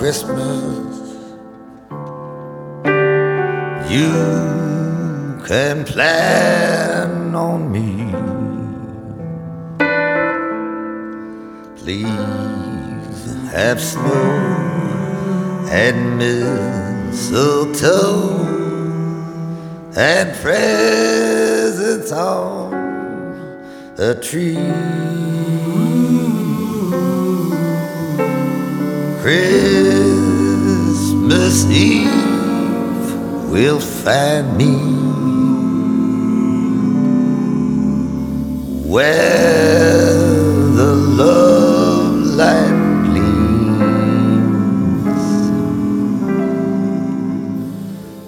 Christmas, you can plan on me. Please have snow and mistletoe and presents on a tree. Christmas Eve will find me where